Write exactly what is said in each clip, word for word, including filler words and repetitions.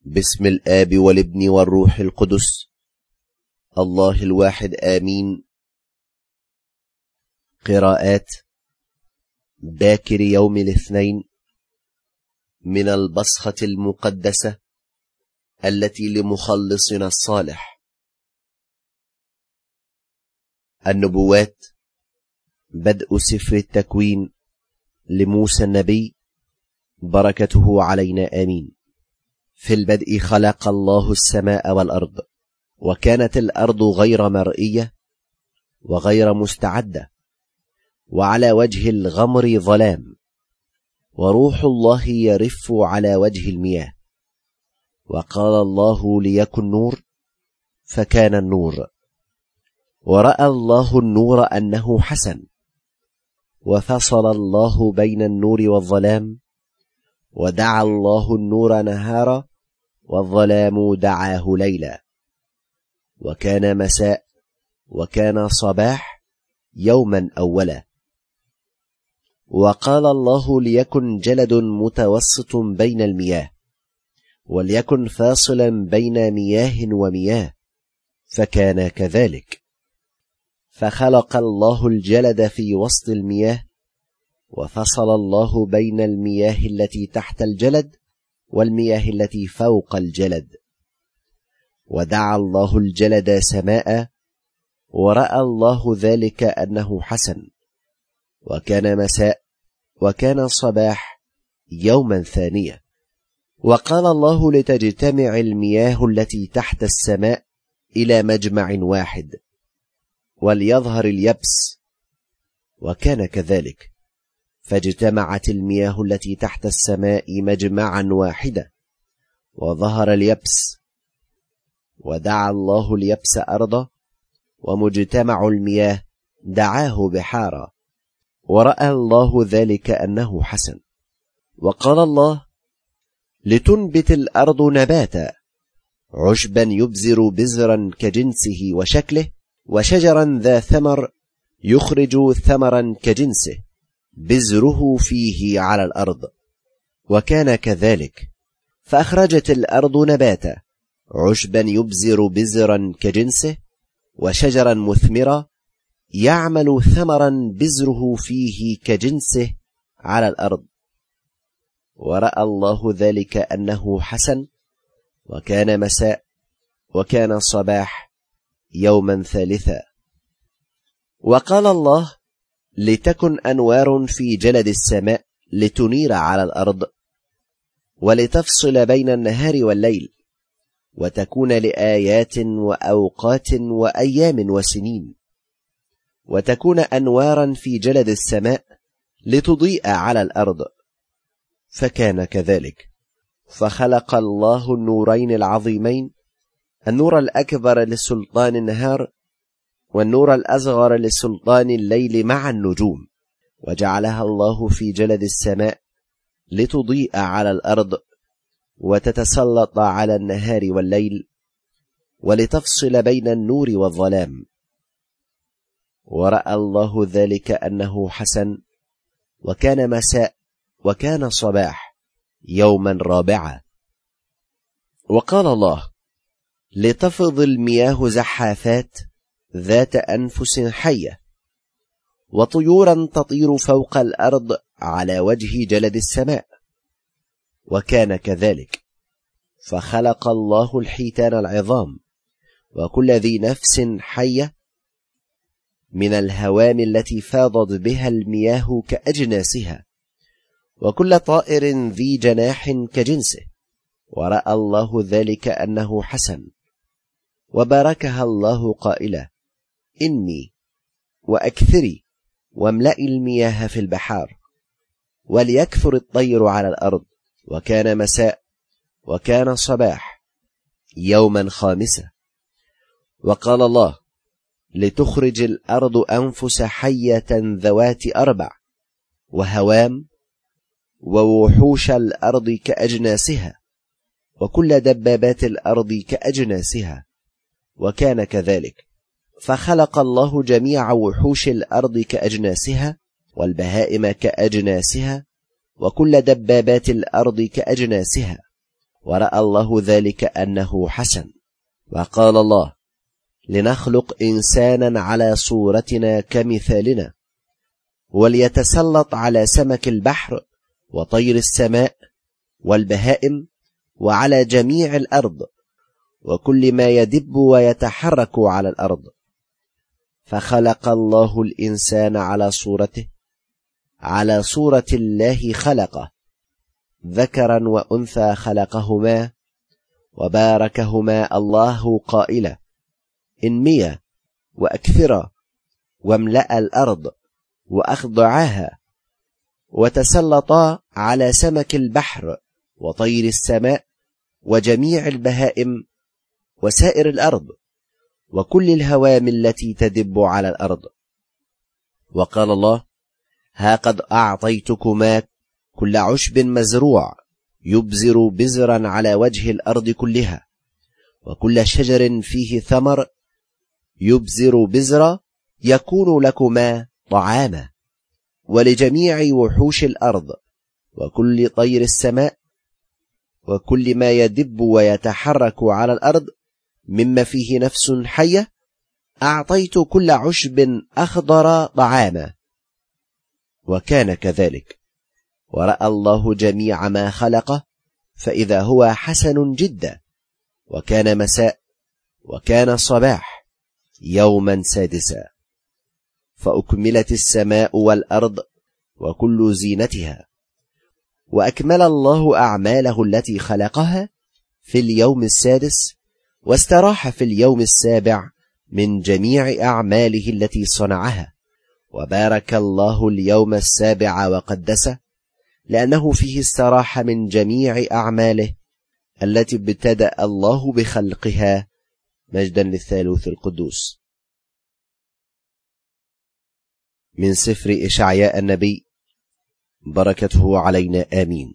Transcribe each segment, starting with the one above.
بسم الآب والابن والروح القدس الله الواحد آمين. قراءات باكر يوم الاثنين من البصخة المقدسة التي لمخلصنا الصالح. النبوات. بدء سفر التكوين لموسى النبي، بركته علينا آمين. في البدء خلق الله السماء والأرض، وكانت الأرض غير مرئية وغير مستعدة، وعلى وجه الغمر ظلام، وروح الله يرف على وجه المياه. وقال الله ليكن نور، فكان النور. ورأى الله النور أنه حسن، وفصل الله بين النور والظلام، ودعا الله النور نهارا، والظلام دعاه ليلا. وكان مساء، وكان صباح، يوما أولا. وقال الله ليكن جلد متوسط بين المياه، وليكن فاصلا بين مياه ومياه، فكان كذلك. فخلق الله الجلد في وسط المياه، وفصل الله بين المياه التي تحت الجلد والمياه التي فوق الجلد. ودعا الله الجلد سماء، ورأى الله ذلك أنه حسن. وكان مساء، وكان صباح، يوما ثانية. وقال الله لتجتمع المياه التي تحت السماء إلى مجمع واحد، وليظهر اليبس، وكان كذلك. فاجتمعت المياه التي تحت السماء مجمعا واحدة، وظهر اليبس. ودعا الله اليبس أرضا، ومجتمع المياه دعاه بحارا. ورأى الله ذلك أنه حسن. وقال الله لتنبت الأرض نباتا، عشبا يبزر بزرا كجنسه وشكله، وشجرا ذا ثمر يخرج ثمرا كجنسه، بزره فيه على الأرض. وكان كذلك. فأخرجت الأرض نباتا، عشبا يبزر بزرا كجنسه، وشجرا مثمرا يعمل ثمرا بزره فيه كجنسه على الأرض. ورأى الله ذلك أنه حسن. وكان مساء، وكان صباح، يوما ثالثا. وقال الله لتكن أنوار في جلد السماء لتنير على الأرض، ولتفصل بين النهار والليل، وتكون لآيات وأوقات وأيام وسنين، وتكون أنوارا في جلد السماء لتضيء على الأرض. فكان كذلك. فخلق الله النورين العظيمين، النور الأكبر لسلطان النهار، والنور الأصغر لسلطان الليل مع النجوم، وجعلها الله في جلد السماء لتضيء على الأرض، وتتسلط على النهار والليل، ولتفصل بين النور والظلام. ورأى الله ذلك أنه حسن. وكان مساء، وكان صباح، يوما رابعا. وقال الله لتفض المياه زحافات ذات أنفس حية، وطيورا تطير فوق الأرض على وجه جلد السماء. وكان كذلك. فخلق الله الحيتان العظام، وكل ذي نفس حية من الهوام التي فاضت بها المياه كأجناسها، وكل طائر ذي جناح كجنسه. ورأى الله ذلك أنه حسن. وباركها الله قائلا إني وأكثري، واملئي المياه في البحار، وليكثر الطير على الأرض. وكان مساء، وكان صباح، يوما خامسا. وقال الله لتخرج الأرض أنفس حية ذوات أربع، وهوام، ووحوش الأرض كأجناسها، وكل دبابات الأرض كأجناسها. وكان كذلك. فخلق الله جميع وحوش الأرض كأجناسها، والبهائم كأجناسها، وكل دبابات الأرض كأجناسها، ورأى الله ذلك أنه حسن. وقال الله: لنخلق إنسانا على صورتنا كمثالنا، وليتسلط على سمك البحر وطير السماء والبهائم وعلى جميع الأرض وكل ما يدب ويتحرك على الأرض. فخلق الله الإنسان على صورته، على صورة الله خلقه، ذكرا وأنثى خلقهما، وباركهما الله قائلا: انميا وأكثرا واملأ الأرض وأخضعاها، وتسلطا على سمك البحر وطير السماء وجميع البهائم وسائر الأرض وكل الهوام التي تدب على الأرض. وقال الله: ها قد أعطيتكما كل عشب مزروع يبزر بزرا على وجه الأرض كلها، وكل شجر فيه ثمر يبزر بزرا يكون لكما طعاما، ولجميع وحوش الأرض وكل طير السماء وكل ما يدب ويتحرك على الأرض مما فيه نفس حية أعطيت كل عشب أخضر طعاما. وكان كذلك. ورأى الله جميع ما خلقه فإذا هو حسن جدا. وكان مساء وكان صباح يوما سادسا. فأكملت السماء والأرض وكل زينتها، وأكمل الله أعماله التي خلقها في اليوم السادس، واستراح في اليوم السابع من جميع أعماله التي صنعها. وبارك الله اليوم السابع وقدسه، لأنه فيه استراح من جميع أعماله التي ابتدأ الله بخلقها، مجدا للثالوث القدوس. من سفر إشعياء النبي، بركته علينا آمين.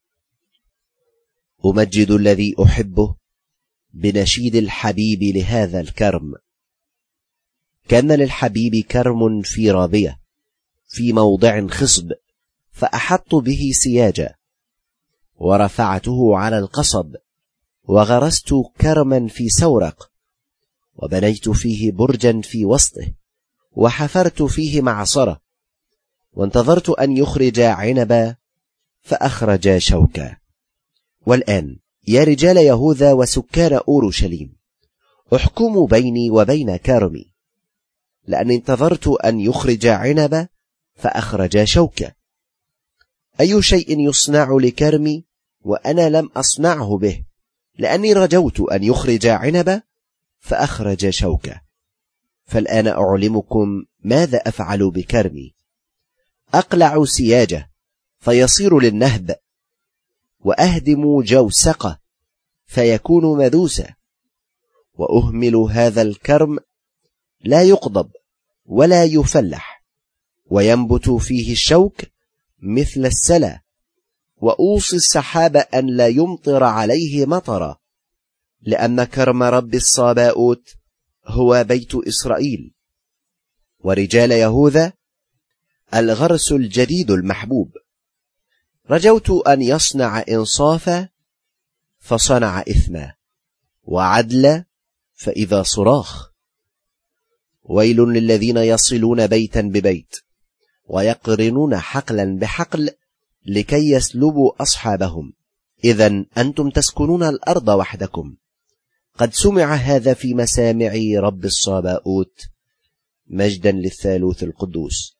أمجد الذي أحبه بنشيد الحبيب لهذا الكرم. كان للحبيب كرم في رابية في موضع خصب، فأحط به سياجا، ورفعته على القصب، وغرست كرما في سورق، وبنيت فيه برجا في وسطه، وحفرت فيه معصرة، وانتظرت أن يخرج عنبا فأخرج شوكا. والآن يا رجال يهوذا وسكان أورشليم، احكموا بيني وبين كرمي، لأني انتظرت أن يخرج عنبا فأخرج شوكا. أي شيء يصنع لكرمي وأنا لم أصنعه به، لأني رجوت أن يخرج عنبا فأخرج شوكا. فالآن أعلمكم ماذا أفعل بكرمي: أقلع سياجه فيصير للنهب، وأهدم جوسقه فيكون مذوسا، وأهمل هذا الكرم لا يقضب ولا يفلح، وينبت فيه الشوك مثل السلا، وأوصي السحاب أن لا يمطر عليه مطرا، لأن كرم رب الصباؤوت هو بيت إسرائيل. ورجال يهوذا الغرس الجديد المحبوب. رجوت أن يصنع إنصافا فصنع إثما، وعدلا فإذا صراخ. ويل للذين يصلون بيتا ببيت، ويقرنون حقلا بحقل لكي يسلبوا أصحابهم. إذن أنتم تسكنون الأرض وحدكم. قد سمع هذا في مسامع رب الصباؤوت، مجدا للثالوث القدوس.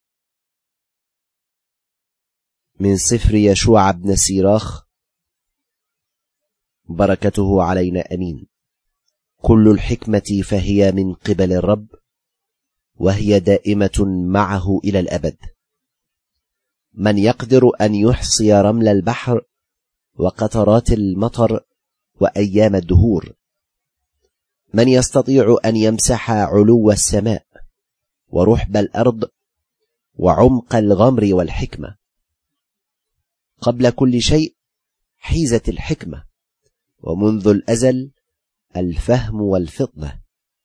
من سفر يشوع بن سيراخ، بركته علينا أمين. كل الحكمة فهي من قبل الرب، وهي دائمة معه إلى الأبد. من يقدر أن يحصي رمل البحر وقطرات المطر وأيام الدهور؟ من يستطيع أن يمسح علو السماء ورحب الأرض وعمق الغمر والحكمة؟ قبل كل شيء حيزت الحكمة، ومنذ الأزل الفهم والفطنة.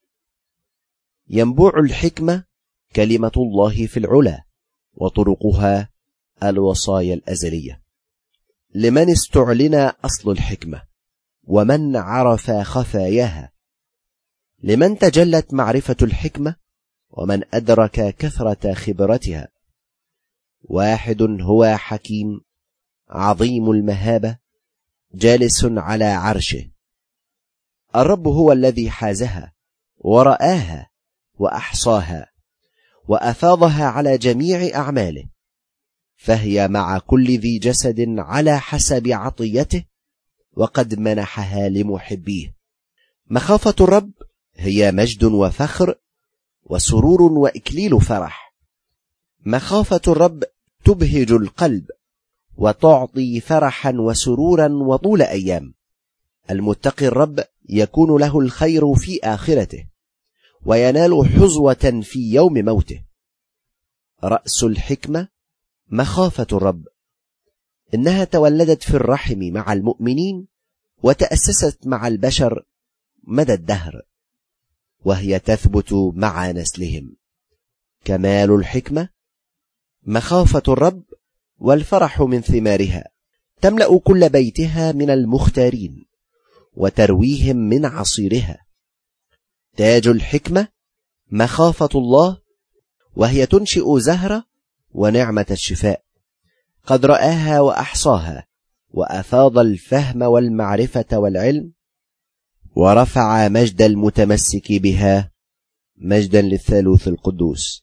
ينبوع الحكمة كلمة الله في العلا، وطرقها الوصايا الأزلية. لمن استعلن أصل الحكمة؟ ومن عرف خفاياها، لمن تجلت معرفة الحكمة ومن أدرك كثرة خبرتها. واحد هو حكيم عظيم المهابة جالس على عرشه. الرب هو الذي حازها ورآها وأحصاها وأفاضها على جميع أعماله، فهي مع كل ذي جسد على حسب عطيته، وقد منحها لمحبيه. مخافة الرب هي مجد وفخر وسرور وإكليل فرح. مخافة الرب تبهج القلب وتعطي فرحا وسرورا وطول أيام. المتقي الرب يكون له الخير في آخرته، وينال حظوة في يوم موته. رأس الحكمة مخافة الرب، إنها تولدت في الرحم مع المؤمنين وتأسست مع البشر مدى الدهر، وهي تثبت مع نسلهم. كمال الحكمة مخافة الرب، والفرح من ثمارها تملأ كل بيتها من المختارين وترويهم من عصيرها. تاج الحكمة مخافة الله، وهي تنشئ زهرة ونعمة الشفاء. قد رآها وأحصاها وأفاض الفهم والمعرفة والعلم، ورفع مجد المتمسك بها مجدا للثالوث القدوس.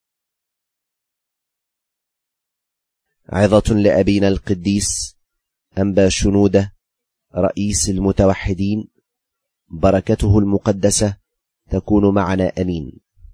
عظة لأبينا القديس أنبا شنودة رئيس المتوحدين، بركته المقدسة تكون معنا أمين.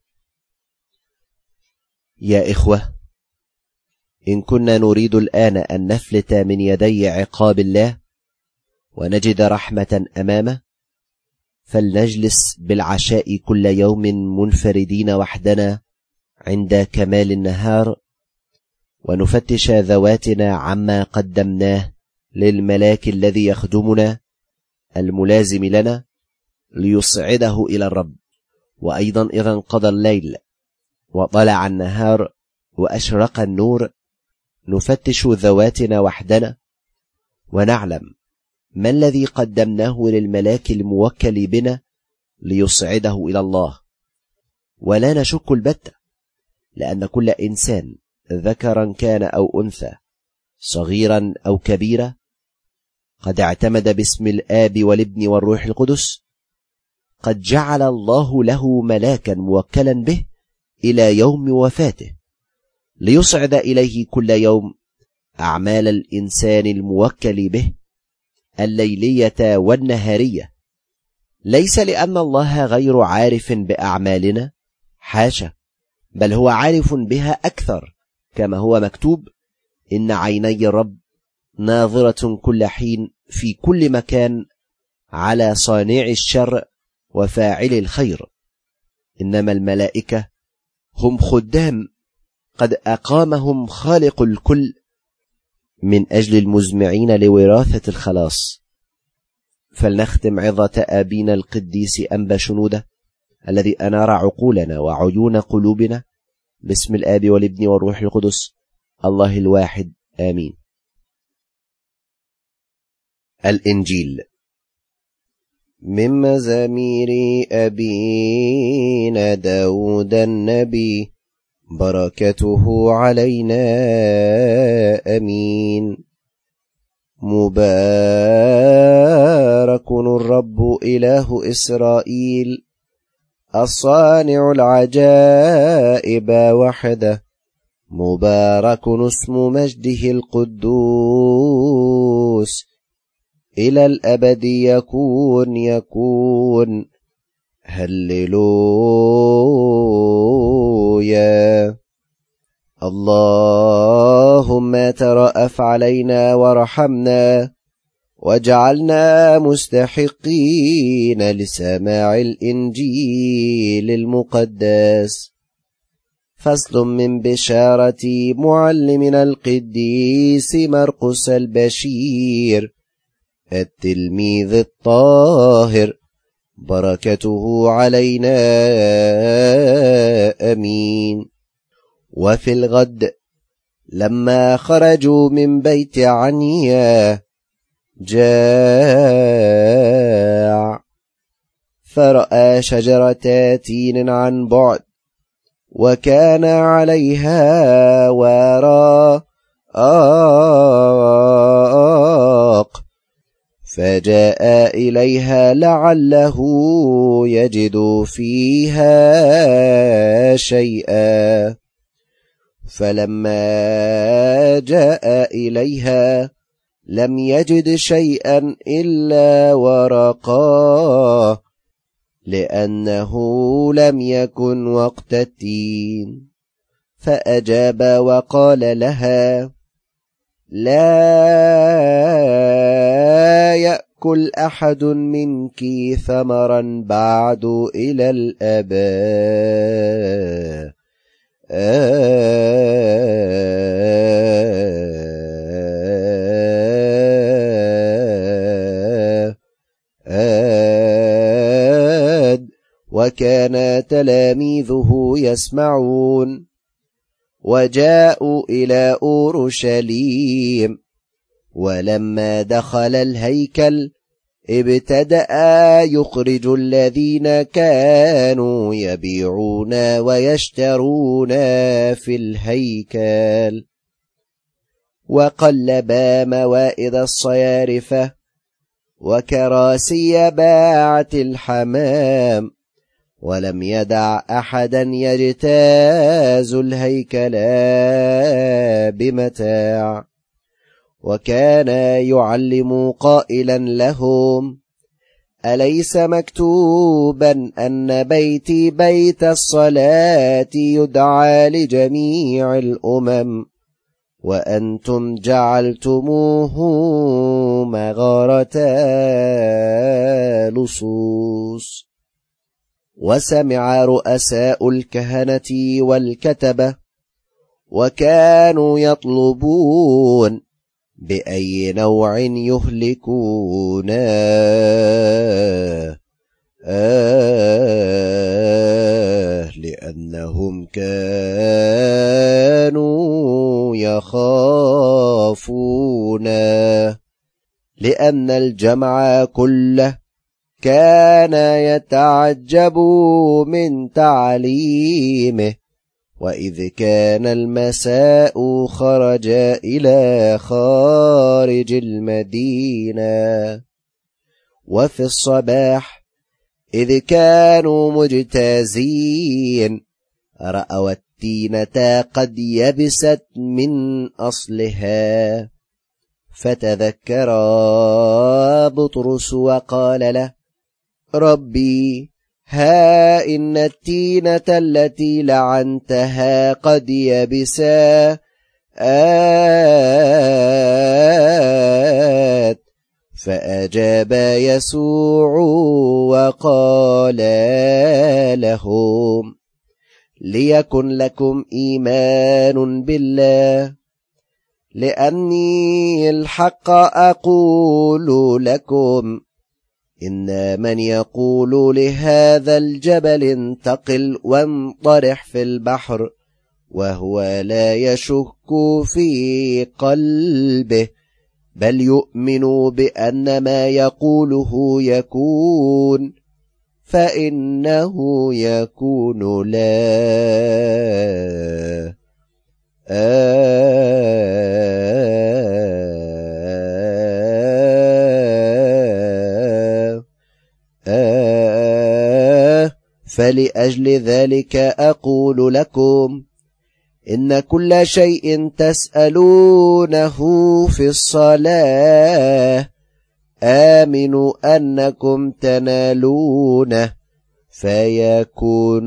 يا إخوة، إن كنا نريد الآن أن نفلت من يدي عقاب الله ونجد رحمة أمامه، فلنجلس بالعشاء كل يوم منفردين وحدنا عند كمال النهار، ونفتش ذواتنا عما قدمناه للملاك الذي يخدمنا الملازم لنا ليصعده إلى الرب. وأيضا إذا انقضى الليل وطلع النهار وأشرق النور، نفتش ذواتنا وحدنا ونعلم ما الذي قدمناه للملاك الموكل بنا ليصعده إلى الله. ولا نشك البتة، لأن كل إنسان ذكرا كان أو أنثى، صغيرا أو كبيرا، قد اعتمد باسم الآب والابن والروح القدس، قد جعل الله له ملاكا موكلا به إلى يوم وفاته، ليصعد إليه كل يوم أعمال الإنسان الموكل به الليلية والنهارية، ليس لأن الله غير عارف بأعمالنا، حاشا، بل هو عارف بها أكثر، كما هو مكتوب: إن عيني الرب ناظرة كل حين في كل مكان على صانع الشر وفاعل الخير. إنما الملائكة هم خدام قد أقامهم خالق الكل من أجل المزمعين لوراثة الخلاص. فلنختم عظة أبينا القديس أنبا شنودة الذي أنار عقولنا وعيون قلوبنا باسم الآب والابن والروح القدس الله الواحد، آمين. الإنجيل. من مزامير أبينا داود النبي، بركته علينا أمين. مبارك الرب إله إسرائيل، الصانع العجائب وحده، مبارك اسم مجده القدوس، إلى الأبد يكون يكون. هللويا. اللهم ترأف علينا وارحمنا، واجعلنا مستحقين لسماع الإنجيل المقدس. فصل من بشارة معلمنا القديس مرقس البشير التلميذ الطاهر، بركته علينا أمين. وفي الغد لما خرجوا من بيت عنيا، جاع فرأى شجرة تين عن بعد وكان عليها وراق فجاء إليها لعله يجد فيها شيئا فلما جاء إليها لم يجد شيئا إلا ورقاه لأنه لم يكن وقت التين فأجاب وقال لها لا يأكل أحد منك ثمرا بعد إلى الأبد وكان تلاميذه يسمعون وجاءوا إلى أورشليم ولما دخل الهيكل ابتدأ يخرج الذين كانوا يبيعون ويشترون في الهيكل وقلب موائد الصيارفة وكراسي باعة الحمام ولم يدع أحدا يجتاز الهيكل بمتاع وكان يعلم قائلا لهم أليس مكتوبا أن بيتي بيت الصلاة يدعى لجميع الأمم وأنتم جعلتموه مغارة لصوص وسمع رؤساء الكهنة والكتبة وكانوا يطلبون بأي نوع يهلكونا آه لأنهم كانوا يخافون لأن الجمع كله كان يتعجب من تعليمه وإذ كان المساء خرج إلى خارج المدينة وفي الصباح إذ كانوا مجتازين رأوا التينة قد يبست من أصلها فتذكر بطرس وقال له ربي ها إن التينة التي لعنتها قد يبسا آت فأجاب يسوع وقال لهم ليكن لكم إيمان بالله لأني الحق أقول لكم إن من يقول لهذا الجبل انتقل وانطرح في البحر وهو لا يشك في قلبه بل يؤمن بأن ما يقوله يكون فإنه يكون له فلأجل ذلك أقول لكم إن كل شيء تسألونه في الصلاة آمنوا أنكم تنالونه فيكون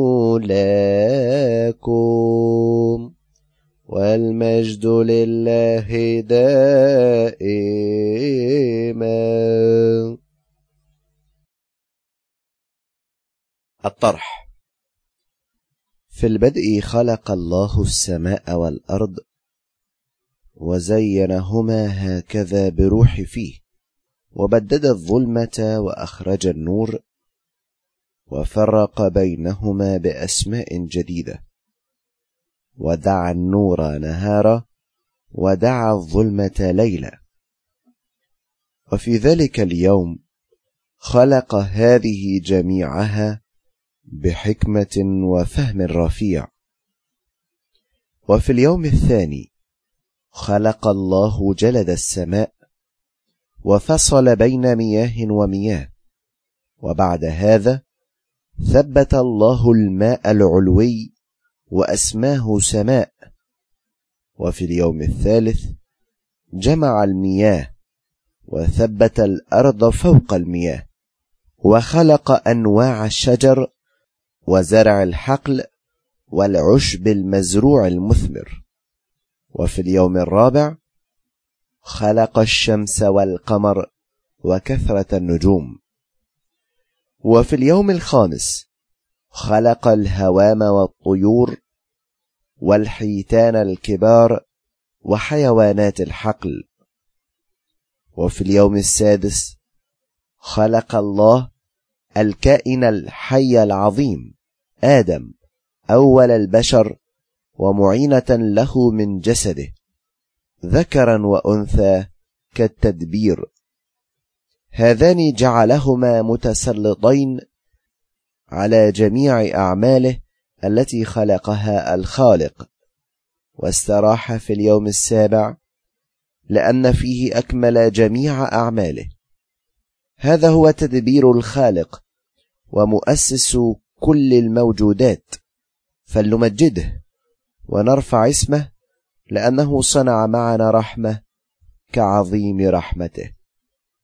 لكم والمجد لله دائما. الطرح. في البدء خلق الله السماء والأرض وزينهما هكذا بروح فيه وبدد الظلمة وأخرج النور وفرق بينهما بأسماء جديدة ودعا النور نهارا ودعا الظلمة ليلا وفي ذلك اليوم خلق هذه جميعها بحكمة وفهم رفيع. وفي اليوم الثاني خلق الله جلد السماء وفصل بين مياه ومياه، وبعد هذا ثبت الله الماء العلوي وأسماه سماء. وفي اليوم الثالث جمع المياه وثبت الأرض فوق المياه، وخلق أنواع الشجر وزرع الحقل والعشب المزروع المثمر. وفي اليوم الرابع خلق الشمس والقمر وكثرة النجوم. وفي اليوم الخامس خلق الهوام والطيور والحيتان الكبار وحيوانات الحقل. وفي اليوم السادس خلق الله الكائن الحي العظيم آدم أول البشر ومعينة له من جسده ذكرا وأنثى كالتدبير. هذان جعلهما متسلطين على جميع أعماله التي خلقها الخالق، واستراح في اليوم السابع لأن فيه أكمل جميع أعماله. هذا هو تدبير الخالق ومؤسس كل الموجودات، فلنمجده ونرفع اسمه لأنه صنع معنا رحمة كعظيم رحمته.